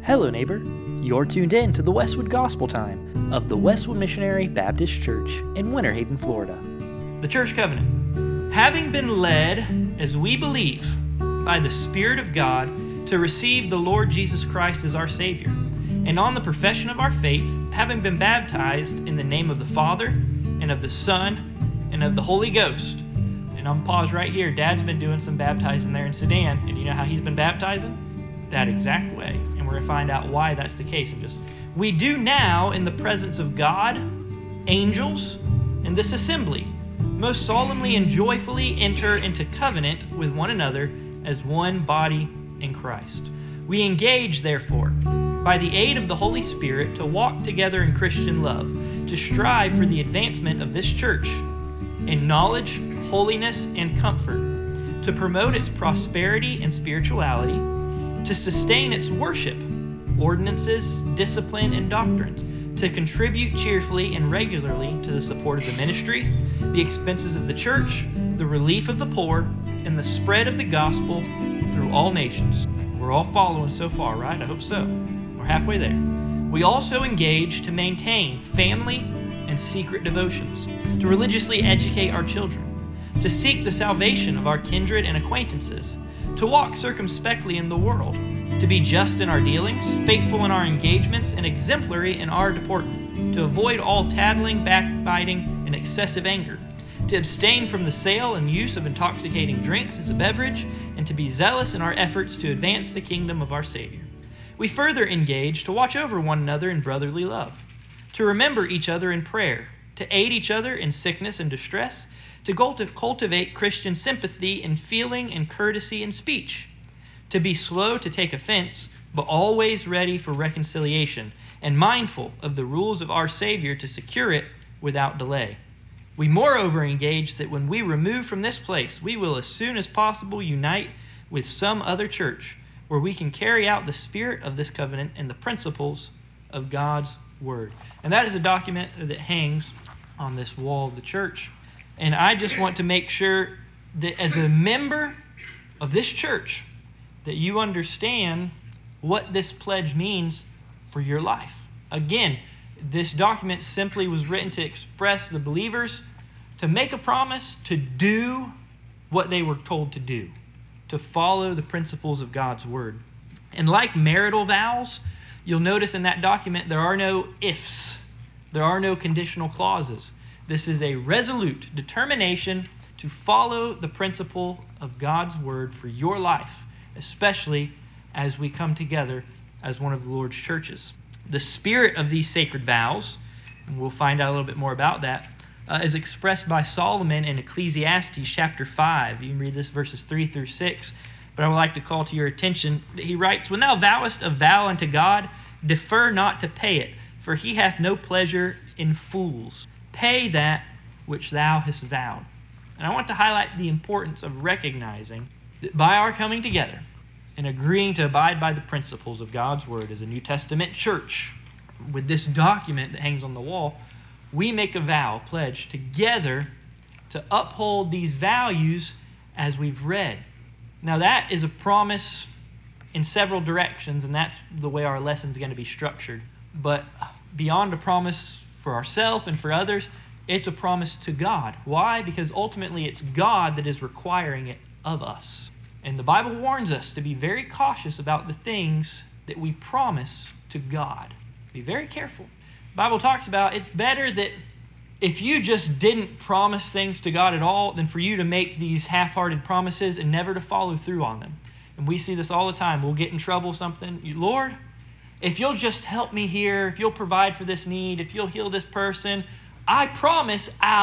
Hello, neighbor. You're tuned in to the Westwood Gospel Time of the Westwood Missionary Baptist Church in Winter Haven, Florida. The Church Covenant. Having been led, as we believe, by the Spirit of God to receive the Lord Jesus Christ as our Savior, and on the profession of our faith, having been baptized in the name of the Father, and of the Son, and of the Holy Ghost. And I'm pause right here. Dad's been doing some baptizing there in Sudan, and you know how he's been baptizing? That exact way. And we're going to find out why that's the case. We do now, in the presence of God, angels, and this assembly, most solemnly and joyfully enter into covenant with one another as one body in Christ. We engage, therefore, by the aid of the Holy Spirit, to walk together in Christian love, to strive for the advancement of this church in knowledge, holiness, and comfort, to promote its prosperity and spirituality, to sustain its worship, ordinances, discipline, and doctrines, to contribute cheerfully and regularly to the support of the ministry, the expenses of the church, the relief of the poor, and the spread of the gospel through all nations. We're all following so far, right? I hope so. We're halfway there. We also engage to maintain family and secret devotions, to religiously educate our children, to seek the salvation of our kindred and acquaintances, to walk circumspectly in the world, to be just in our dealings, faithful in our engagements, and exemplary in our deportment, to avoid all tattling, backbiting, and excessive anger, to abstain from the sale and use of intoxicating drinks as a beverage, and to be zealous in our efforts to advance the kingdom of our Savior. We further engage to watch over one another in brotherly love, to remember each other in prayer, to aid each other in sickness and distress, to cultivate Christian sympathy in feeling and courtesy in speech, to be slow to take offense, but always ready for reconciliation, and mindful of the rules of our Savior to secure it without delay. We moreover engage that when we remove from this place, we will as soon as possible unite with some other church where we can carry out the spirit of this covenant and the principles of God's Word. And that is a document that hangs on this wall of the church. And I just want to make sure that as a member of this church, that you understand what this pledge means for your life. Again, this document simply was written to express the believers to make a promise to do what they were told to do, to follow the principles of God's Word. And like marital vows, you'll notice in that document there are no ifs, there are no conditional clauses. This is a resolute determination to follow the principle of God's Word for your life, especially as we come together as one of the Lord's churches. The spirit of these sacred vows, and we'll find out a little bit more about that, is expressed by Solomon in Ecclesiastes chapter 5. You can read this verses 3 through 6, but I would like to call to your attention. He writes, "When thou vowest a vow unto God, defer not to pay it, for he hath no pleasure in fools. Pay that which thou hast vowed." And I want to highlight the importance of recognizing that by our coming together and agreeing to abide by the principles of God's Word as a New Testament church, with this document that hangs on the wall, we make a vow, pledge together to uphold these values as we've read. Now that is a promise in several directions, and that's the way our lesson is going to be structured. But beyond a promise for ourselves and for others, it's a promise to God. Why? Because ultimately it's God that is requiring it of us. And the Bible warns us to be very cautious about the things that we promise to God. Be very careful. The Bible talks about it's better that if you just didn't promise things to God at all than for you to make these half-hearted promises and never to follow through on them. And we see this all the time. We'll get in trouble something. Lord, if you'll just help me here, if you'll provide for this need, if you'll heal this person, I promise I'll ...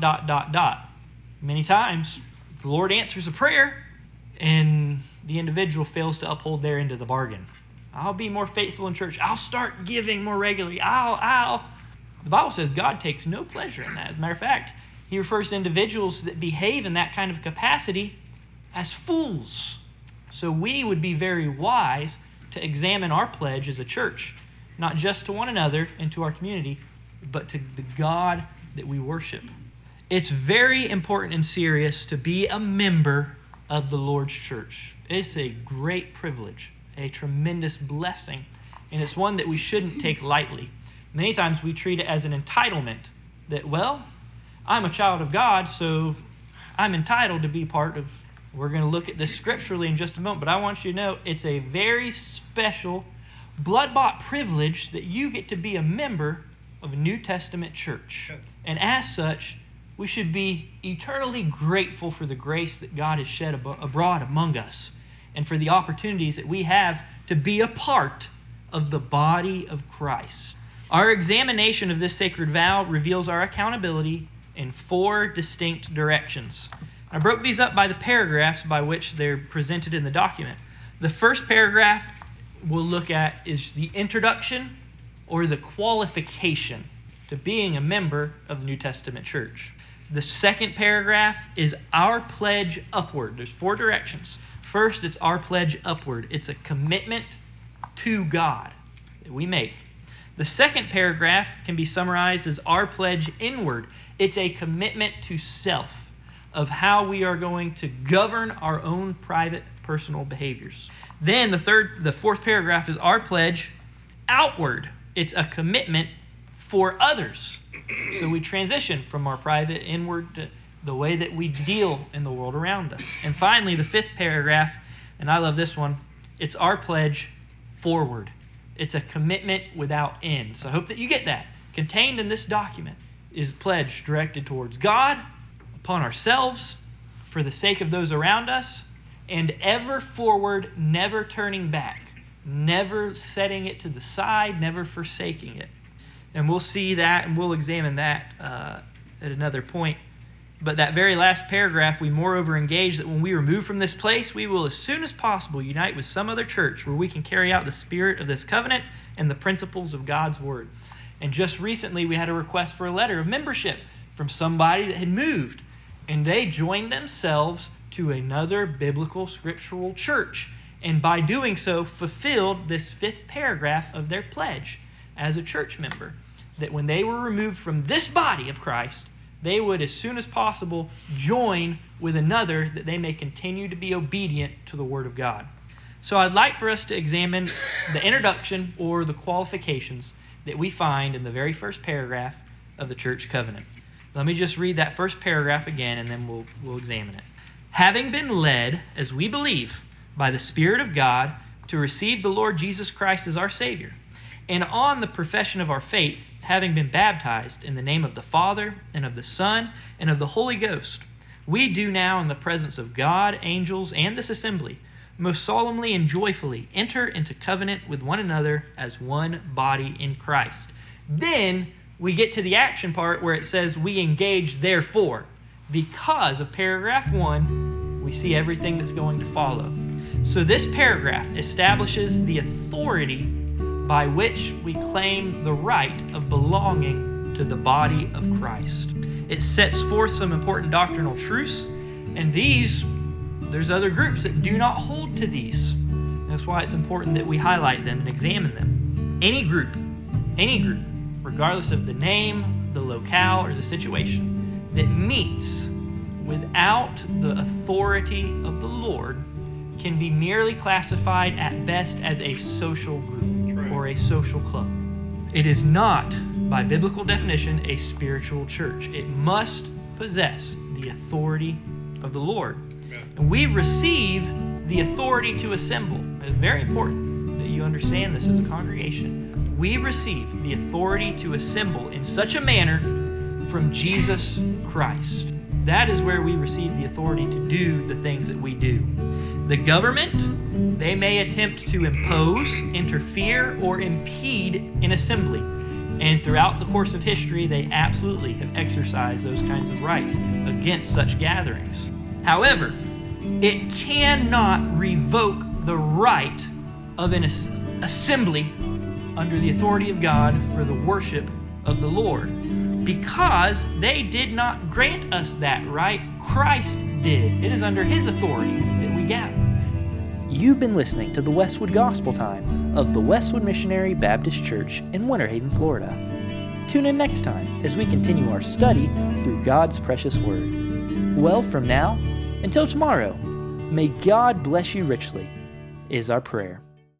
Many times, the Lord answers a prayer, and the individual fails to uphold their end of the bargain. I'll be more faithful in church. I'll start giving more regularly. The Bible says God takes no pleasure in that. As a matter of fact, he refers to individuals that behave in that kind of capacity as fools. So we would be very wise to examine our pledge as a church, not just to one another and to our community, but to the God that we worship. It's very important and serious to be a member of the Lord's church. It's a great privilege. a tremendous blessing, and it's one that we shouldn't take lightly. Many times we treat it as an entitlement that, well, I'm a child of God, so I'm entitled to be part of. We're going to look at this scripturally in just a moment, but I want you to know it's a very special, blood-bought privilege that you get to be a member of a New Testament church. And as such, we should be eternally grateful for the grace that God has shed abroad among us and for the opportunities that we have to be a part of the body of Christ. Our examination of this sacred vow reveals our accountability in 4 distinct directions. I broke these up by the paragraphs by which they're presented in the document. The first paragraph we'll look at is the introduction or the qualification to being a member of the New Testament church. The second paragraph is our pledge upward. There's 4 directions. First, it's our pledge upward. It's a commitment to God that we make. The second paragraph can be summarized as our pledge inward. It's a commitment to self, of how we are going to govern our own private personal behaviors. Then the fourth paragraph is our pledge outward. It's a commitment for others. So we transition from our private inward to the way that we deal in the world around us. And finally, the 5th paragraph, and I love this one, it's our pledge forward. It's a commitment without end. So I hope that you get that. Contained in this document is a pledge directed towards God, upon ourselves, for the sake of those around us, and ever forward, never turning back, never setting it to the side, never forsaking it. And we'll see that, and we'll examine that at another point. But that very last paragraph, we moreover engage that when we remove from this place, we will as soon as possible unite with some other church where we can carry out the spirit of this covenant and the principles of God's word. And just recently, we had a request for a letter of membership from somebody that had moved. And they joined themselves to another biblical scriptural church. And by doing so, fulfilled this 5th paragraph of their pledge as a church member. That when they were removed from this body of Christ, they would, as soon as possible, join with another that they may continue to be obedient to the Word of God. So I'd like for us to examine the introduction or the qualifications that we find in the very first paragraph of the church covenant. Let me just read that first paragraph again, and then we'll examine it. Having been led, as we believe, by the Spirit of God to receive the Lord Jesus Christ as our Savior, and on the profession of our faith, having been baptized in the name of the Father, and of the Son, and of the Holy Ghost, we do now in the presence of God, angels, and this assembly, most solemnly and joyfully enter into covenant with one another as one body in Christ. Then we get to the action part where it says we engage therefore. Because of paragraph 1, we see everything that's going to follow. So this paragraph establishes the authority by which we claim the right of belonging to the body of Christ. It sets forth some important doctrinal truths, and there's other groups that do not hold to these. That's why it's important that we highlight them and examine them. Any group, regardless of the name, the locale, or the situation, that meets without the authority of the Lord can be merely classified at best as a social group or a social club. It is not, by biblical definition, a spiritual church. It must possess the authority of the Lord. And we receive the authority to assemble. It's very important that you understand this as a congregation. We receive the authority to assemble in such a manner from Jesus Christ. That is where we receive the authority to do the things that we do. The government, they may attempt to impose, interfere, or impede an assembly. And throughout the course of history, they absolutely have exercised those kinds of rights against such gatherings. However, it cannot revoke the right of an assembly under the authority of God for the worship of the Lord, because they did not grant us that right. Christ did. It is under His authority that we gather. You've been listening to the Westwood Gospel Time of the Westwood Missionary Baptist Church in Winter Haven, Florida. Tune in next time as we continue our study through God's precious Word. Well, from now until tomorrow, may God bless you richly, is our prayer.